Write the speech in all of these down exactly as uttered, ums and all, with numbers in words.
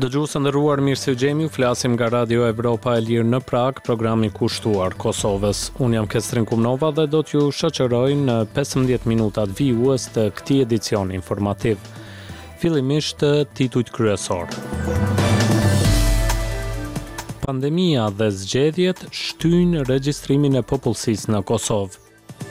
Dëgjuesë nderuar, mirë se u gjemi, flasim nga Radio Evropa e Lirë në Prag, programi kushtuar Kosovës. Unë jam Kestrin Kumnova dhe do t'ju shoqëroj në pesëmbëdhjetë minutat vijues të këtij edicioni informativ. Fillimisht titujt kryesor. Pandemia dhe zgjedhjet shtyjnë regjistrimin e popullsisë në Kosovë.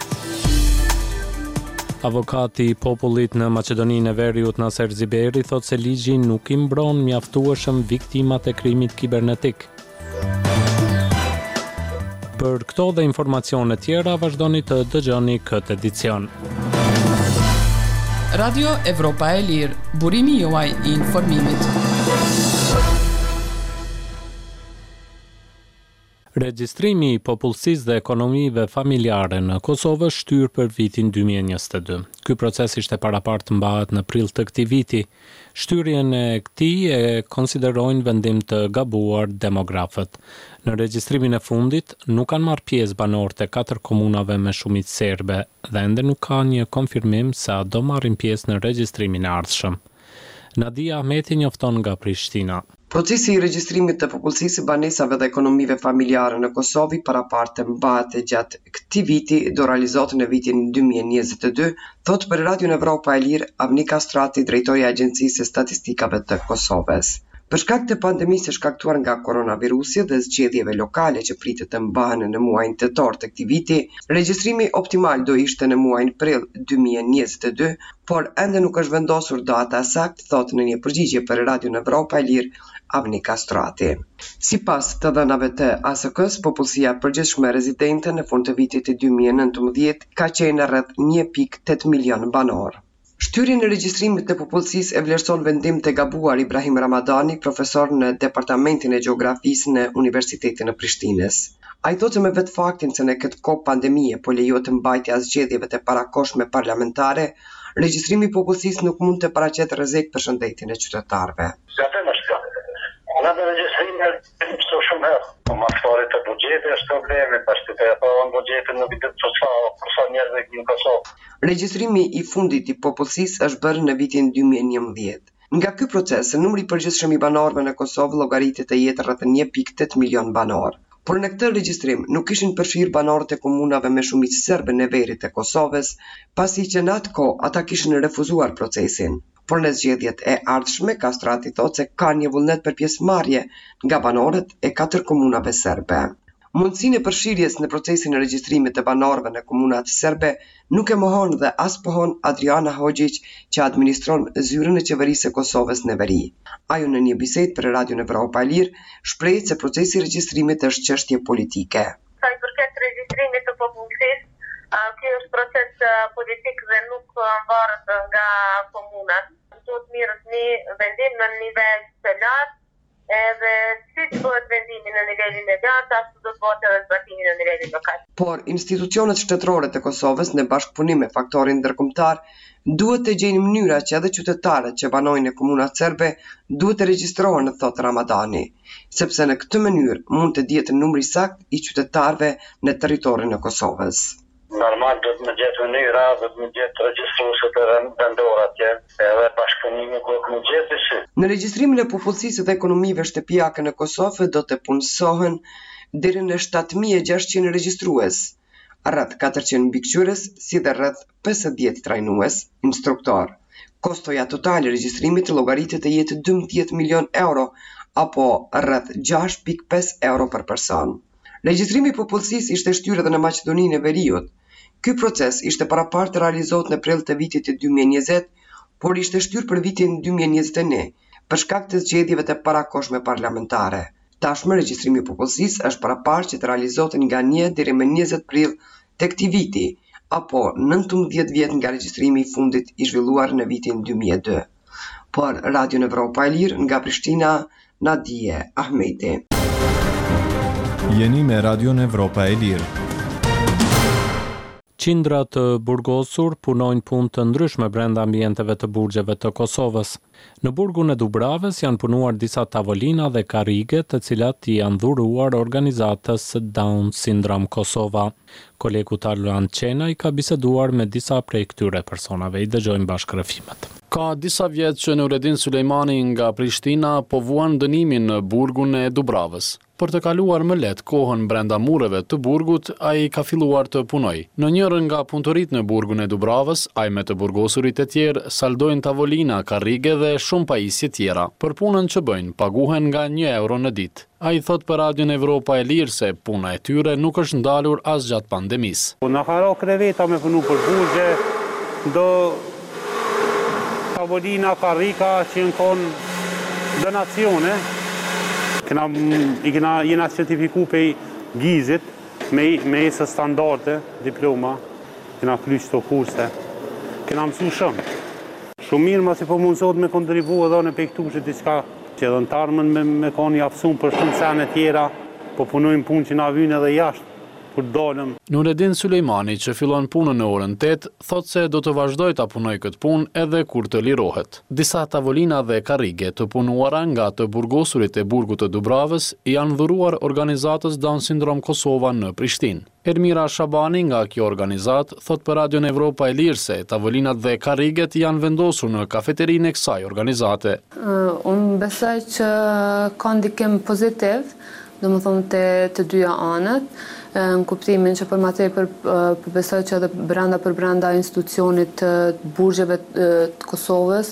Avokati i popullit në Maqedoninë e Veriut Naser Ziberi thot se ligji nuk i mbron mjaftueshëm viktimat e krimit kibernetik. Për këto dhe informacione tjera vazhdoni të dëgjoni këtë edicion. Radio Evropa e Lirë, burimi juaj i informimit. Regjistrimi i popullsisë dhe ekonomive familjare në Kosovë shtyr për vitin dy mijë e njëzet e dy. Ky proces ishte parapartë mbahet në prill të këtij viti. Shtyrjen e këtij e konsiderojnë vendim të gabuar demografët. Në regjistrimin e fundit nuk kanë marrë pjesë banorët e katër komunave me shumicë serbe dhe ende nuk ka një konfirmim se a do marrin pjesë në regjistrimin e ardhshëm. Nadia Ahmeti njofton nga Prishtina. Procesi i regjistrimit të popullsisë, banesave dhe ekonomive familjare në Kosovë parapartë mbahet gjatë këtij viti do realizohet në vitin dy mijë e njëzet e dy, thot për Radio Evropa e Lirë Avnika Strati, drejtori i Agjencisë së Statistikave të Kosovës. Për shkak të pandemisë e shkaktuar nga koronavirusi dhe zgjedhjeve lokale që pritet të mbahen në muajin tetor të këtij viti, regjistrimi optimal do ishte në muajin prill dy mijë e njëzet e dy, por ende nuk është vendosur data saktë, thot në një përgjigje për Radio Evropa e Lirë Avnika Strati. Sipas të dhënave të A S K-s, popullsia përgjithshme rezidente në fund të vitit dy mijë e nëntëmbëdhjetë ka qenë rreth një pikë tetë milion banor. Shtyrjen e regjistrimit të popullsisë e vlerëson vendim të gabuar Ibrahim Ramadani, profesor në Departamentin e Gjeografisë në Universitetin e Prishtinës. Ai thotë se me vetë faktin se në këtë kohë pandemie po lejohet mbajtja e zgjedhjeve të parakohshme parlamentare, regjistrimi i popullsisë nuk mund të paraqetë rrezik për shëndetin e qytetarëve. Në dhe regjistrime është shumë herë, po marrëstorit të buxhetit është problemi, pashtu të apo buxhetin në vitet të sa për sa njerëz në Kosovë. Regjistrimi i fundit i popullsisë është bërë në vitin dy mijë e njëmbëdhjetë. Nga ky proces, numri i përgjithshëm i banorëve në Kosovë llogaritet të jetë rreth një pikë tetë milion banor. Por në këtë regjistrim nuk ishin përfshirë banorët e komunave me shumicë serbe në Verit të Kosovës, pasi që në atë kohë ata kishin refuzuar procesin. Por në zgjedhjet e ardhshme, Kastrati thotë se ka një vullnet për pjesëmarrje nga banorët e katër komunave serbe. Mundësinë e përfshirjes në procesin e regjistrimit të banorëve në komunat serbe nuk e mohon dhe as pohon Adriana Hoxhić, që administron zyrën e qeverisë së Kosovës në veri. Ajo në një bisedë për Radio Evropa e Lirë shpreh se procesi i regjistrimit është çështje politike. Sa i përket regjistrimit të popullsisë, ky është proces politik dhe nuk varet nga komunat. Duhet mirët një vendim në nivel të lartë, edhe si të bëhet vendimi në nivelin e lartë, ashtu do të bëhet edhe zbatimi në nivelin lokal. Por institucionet shtetërore të Kosovës në bashkëpunim me faktorin ndërkombëtar duhet të gjejnë mënyra që edhe qytetarët që banojnë në komunat serbe duhet të regjistrohen, thot Ramadani, sepse në këtë mënyrë mund të dihet numri sakt i qytetarëve në territorin e Kosovës. Normal do të më gjetë mënyra, do të më gjetë regjistruese të vendor atje, edhe bashkëpunimi ku më gjetë shi. Në regjistrimin e popullsisë dhe ekonomive shtëpiake në Kosovë do të punësohen deri në shtatë mijë e gjashtëqind regjistrues, rreth katërqind mbikëqyrës, si dhe rreth pesëdhjetë trajnues, instruktor. Kostoja totale e regjistrimit llogaritet të jetë dymbëdhjetë milion euro apo rreth gjashtë pikë pesë euro për person. Regjistrimi i popullsisë ishte shtyrë edhe në Maqedoninë e Veriut. Ky proces ishte parapartë realizohet në prill të vitit dy mijë e njëzet, por ishte shtyrë për vitin dy mijë e njëzet e një, për shkak të zgjedhjeve të parakohshme parlamentare. Tashmë regjistrimi i popullsisë është parapartë që të realizohet nga një deri më njëzet prill të këtij viti, apo nëntëmbëdhjetë vjet nga regjistrimi i fundit i zhvilluar në vitin dy mijë e dy. Por Radio Evropa e Lirë nga Prishtina, Nadia Ahmeti. Jeni me Radio Evropa e Lirë. Qindra të burgosur punojnë punë të ndryshme brenda ambienteve të burgjeve të Kosovës. Në burgun e Dubravës janë punuar disa tavolina dhe karrige, të cilat janë dhuruar organizatës Down Syndrome Kosova. Kolegu Tarlan Qenaj ka biseduar me disa prej këtyre personave. I dëgjojmë bashkë rëfimet. Ka disa vjet që Nureddin Sulejmani nga Prishtina po vuan dënimin në burgun e Dubravës. Për të kaluar më lehtë kohën brenda mureve të burgut, ai ka filluar të punojë. Në njërin nga punëtoritë në burgun e Dubravës, ai me të burgosurit e tjerë saldojnë tavolina, karrige dhe shumë pajisje tjera. Për punën që bëjnë, paguhen nga një euro në ditë. Ai thot për Radion Evropa e Lirë se puna e tyre nuk është ndalur as gjatë pandemisë. Në haro kreveta me punu për burgje, do tavolina, karrika që në konë donacione. Kena, i kena jena certifiku për gjizit me, me esë standarte, diploma, kena kry qëto kurse. Kena mësu shumë. Shumë mirë ma si po mundësot me kontribu edhe në pektu që diçka që edhe në tarmën me, me konë jafësun për shumë sene tjera, po punojnë punë që na vynë edhe jashtë. Nureddin Sulejmani, që fillon punën në orën tetë, thot se do të vazhdoj ta punoj këtë punë edhe kur të lirohet. Disa tavolina dhe karrige të punuara nga të burgosurit e burgut të Dubravës janë dhuruar organizatës Down Syndrome Kosova në Prishtinë. Ermira Shabani nga kjo organizat thot për Radion Evropa e Lirë se tavolinat dhe karriget janë vendosur në kafeterinë e kësaj organizate. Uh, unë besoj që ka ndikim pozitiv, do më thonë të, të dyja anët, në kuptimin që për matej për, për besoj që edhe brenda për brenda institucionit të burgjeve të Kosovës,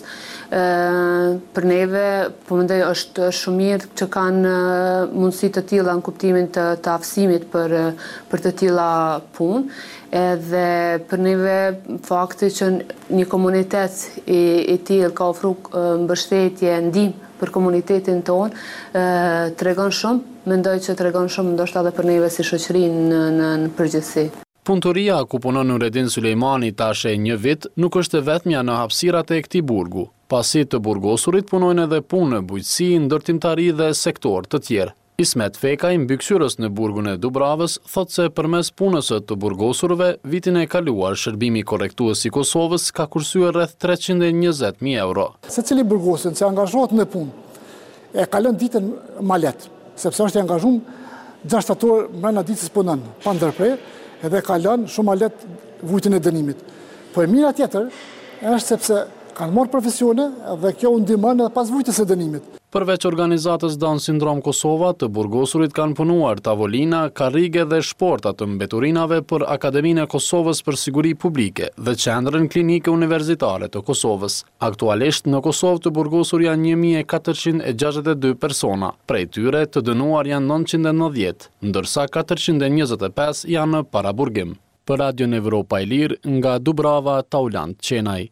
për neve, po mendoj është shumë mirë që kanë mundësi të tilla në kuptimin të, të aftësimit për, për të tilla punë, edhe për neve fakti që një komunitet i, i tillë ka ofru mbështetje, ndihmë për komunitetin tonë, të regon shumë, mendoj që të regon shumë ndoshta edhe për neve si shoqëri në, në, në përgjithësi. Punëtoria ku punon Nureddin Sulejmani tash e një vit nuk është vetmja në hapësirat e këtij burgu. Pasi të burgosurit punojnë edhe punë, bujqësi, ndërtimtari dhe sektor të tjerë. Ismet Fekaj, mbikëqyrës në burgun e Dubravës, thot se përmes punës të burgosurve, vitin e kaluar shërbimi korrektues i Kosovës ka kursyer rreth treqind e njëzet mijë euro. Secili burgosur që angazhohet në punë e kalon ditën më lehtë, sepse është i angazhuar gjashtë orë brenda ditës punon, pa ndërprerje, edhe kalon shumë më lehtë vujtin e dënimit. Po e mira tjetër është sepse kanë marrë profesione dhe kjo u ndihmon edhe pas vujtjes së dënimit. Përveç organizatës Down Syndrome Kosova, të burgosurit kanë punuar tavolina, karrige dhe shporta të mbeturinave për Akademinë e Kosovës për Siguri Publike dhe Qendrën Klinike Universitare të Kosovës. Aktualisht në Kosovë të burgosur janë një mijë e katërqind e gjashtëdhjetë e dy persona, prej tyre të dënuar janë nëntëqind e nëntëdhjetë, ndërsa katërqind e njëzet e pesë janë në paraburgim. Për Radion Evropa e Lirë, nga Dubrava, Taulant Qenaj.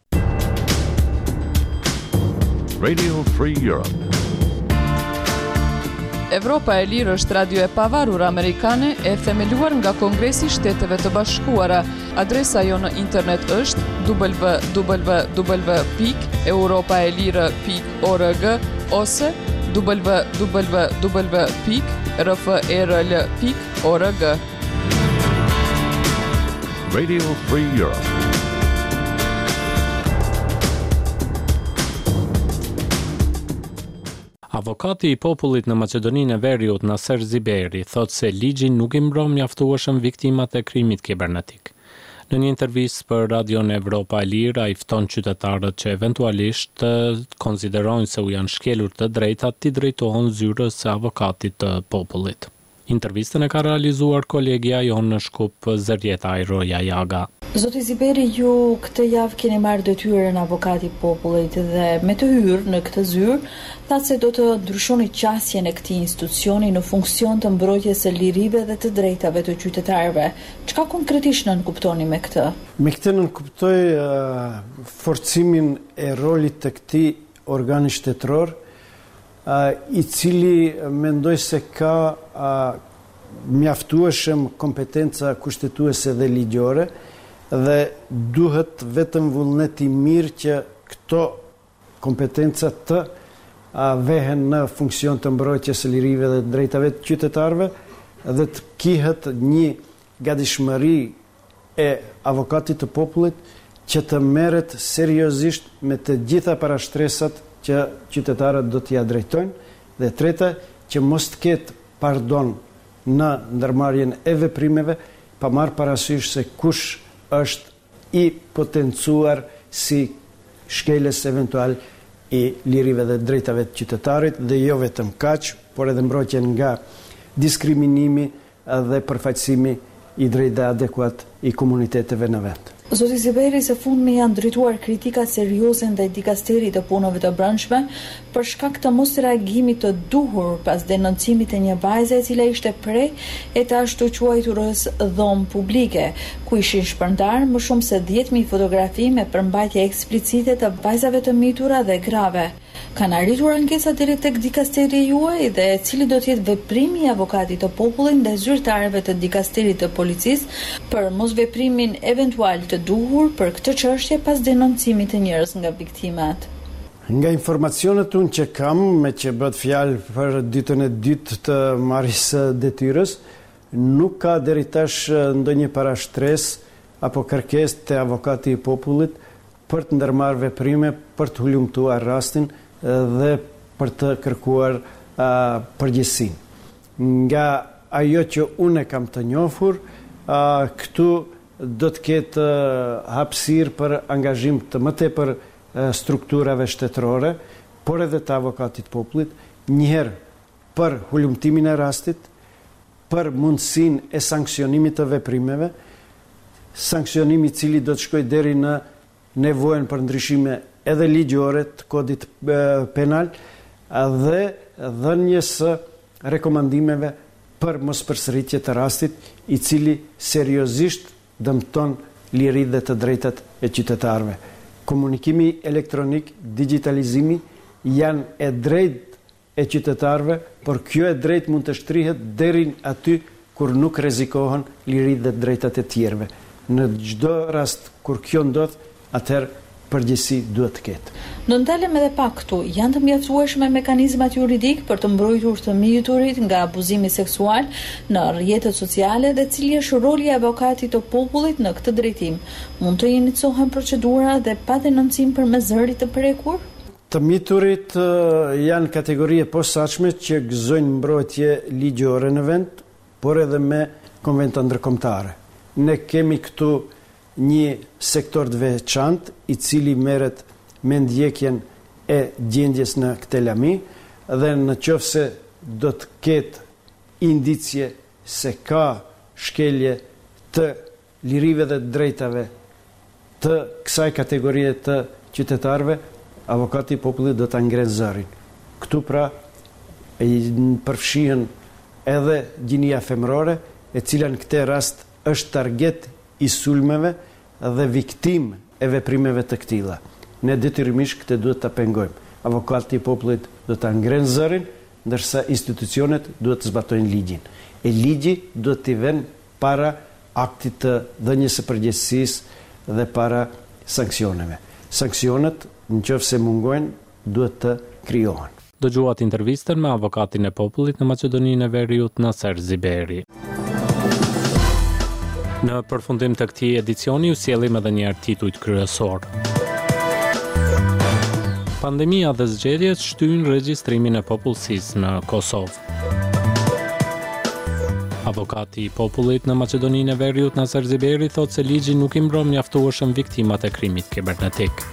Radio Free Europe. Evropa e Lirë është radio e pavarur amerikane e themeluar nga Kongresi i Shteteve të Bashkuara. Adresa jo në internet është w w w pikë europaelire pikë org ose w w w pikë r f e r l pikë org. Radio Free Europe. Avokati i popullit në Maqedoninë e Veriut, Naser Ziberi, thot se ligji nuk i mbron mjaftueshëm viktimat e krimit kibernetik. Në një intervistë për Radion Evropa e Lirë, ai fton qytetarët që eventualisht të konsiderojnë se u janë shkelur të drejtat t'i drejtohen zyrës së avokatit të popullit. Intervistën e ka realizuar kolegja jonë në Shkup, Zërjeta Ajroja Jaga. Zoti Ziberi, ju këtë javë keni marrë detyrën avokati popullit dhe me të hyrë në këtë zyrë, thatë se do të ndryshoni qasjen e këtij institucioni në funksion të mbrojtjes së lirive dhe të drejtave të qytetarëve. Çka konkretisht nën kuptoni me këtë? Me këtë nën kuptoj uh, forcimin e rolit të këtij organi shtetëror, uh, i cili mendoj se ka uh, mjaftueshëm kompetenca kushtetuese dhe ligjore, dhe duhet vetëm vullneti mirë që këto kompetenca të a, vehen në funksion të mbrojtjes së lirive dhe drejtave të qytetarëve dhe të kihet një gatishmëri e avokatit të popullit që të merret seriozisht me të gjitha parashtresat që qytetarët do t'ia drejtojnë dhe treta që mos të ketë pardon në ndërmarrjen e veprimeve pa marrë parasysh se kush është i potencuar si shkeljes eventual i lirive dhe drejtave të qytetarit dhe jo vetëm kaq, por edhe mbrojtjen nga diskriminimi dhe përfaqësimi i drejtë dhe adekuat i komuniteteve në vend. Zoti Ziberi, së fundmi janë drejtuar kritika serioze ndaj dikasterit të punëve të brendshme për shkak të mos reagimit të duhur pas denoncimit të një vajze e cila ishte prej e të ashtu quajturës dhomë publike, ku ishin shpërndar më shumë se dhjetë mijë fotografi me përmbajtje eksplicite të vajzave të mitura dhe grave. Kanë arritur ankesa deri tek dikasteri juaj dhe cili do të jetë veprimi i avokatit të popullit ndaj zyrtarëve të dikasterit të policisë për mosveprimin eventual të duhur për këtë çështje pas denoncimit të njerëz nga viktimat. Nga informacionet unë që kam, me që bëhet fjalë për ditën e dytë të marrjes së detyrës, nuk ka deri tash ndonjë parashtres apo kërkesë te avokati i popullit për të ndërmarrë veprime për të hulumtuar rastin dhe për të kërkuar uh, përgjegjësinë. Nga ajo që unë kam të njohur, uh, këtu do të ketë uh, hapësirë për angazhim të më tepër uh, strukturave shtetërore, por edhe të avokatit popullit, njëherë për hulumtimin e rastit, për mundësinë e sankcionimit të veprimeve, sankcionimi i cili do të shkojë deri në nevojën për ndryshime edhe ligjore të kodit penal dhe dhënjes së rekomandimeve për mospërsëritje të rastit i cili seriozisht dëmton liritë dhe të drejtat e qytetarëve. Komunikimi elektronik, digitalizimi janë e drejtë e qytetarëve, por kjo e drejtë mund të shtrihet deri aty kur nuk rrezikohen liritë dhe drejtat e tjerëve. Në çdo rast kur kjo ndodh, atëherë përgjegjësi duhet të ketë. Do ndalem edhe pak këtu, janë të mjaftueshme mekanizmat juridik për të mbrojtur të miturit nga abuzimi seksual në rrjetet sociale dhe cili është roli i avokatit të popullit në këtë drejtim? Mund të inicijohen procedura dhe pa denoncim për me zëri të prekur? Të miturit janë kategori e posaçme që gëzojnë mbrojtje ligjore në vend, por edhe me konventa ndërkombëtare. Ne kemi këtu një sektor të veçantë i cili merret me ndjekjen e gjendjes në këtë lami dhe në qoftë se do të ketë indicie se ka shkelje të lirive dhe drejtave të kësaj kategorie të qytetarëve, avokati i popullit do ta ngrenë zërin. Këtu pra e përfshihen edhe gjinia femërore, e cila në këtë rast është target i sulmeve dhe viktim e veprimeve të këtilla. Ne detyrimisht këtë duhet ta pengojmë. Avokati i popullit do ta ngrenë zërin, ndërsa institucionet duhet të zbatojnë ligjin. E ligji duhet t'i vënë para aktit të dhënies së përgjegjësisë dhe para sanksioneve. Sanksionet, nëse mungojnë, duhet të krijohen. Dëgjuat intervistën me avokatin e popullit në Maqedoninë e Veriut, Naser Ziberi. Në përfundim të këtij edicioni u sjellim edhe një titull kryesor. Pandemia dhe zgjedhjet shtyjnë regjistrimin e popullsisë në Kosovë. Avokati i popullit në Maqedoninë e Veriut, Naser Ziberi, thotë se ligji nuk i mbron mjaftueshëm viktimat e krimit kibernetik.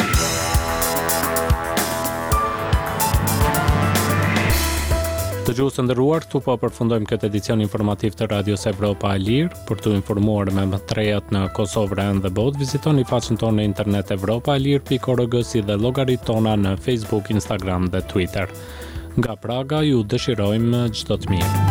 Të gjuhës të nderuar, këtu po përfundojmë këtë edicion informativ të Radios Evropa e Lirë. Për të informuar me më të rejat në Kosovë, Ren dhe botë, vizitoni faqen tonë në internet evropa e lirë pikë org si dhe llogaritë tona në Facebook, Instagram dhe Twitter. Nga Praga ju dëshirojmë çdo të mirë.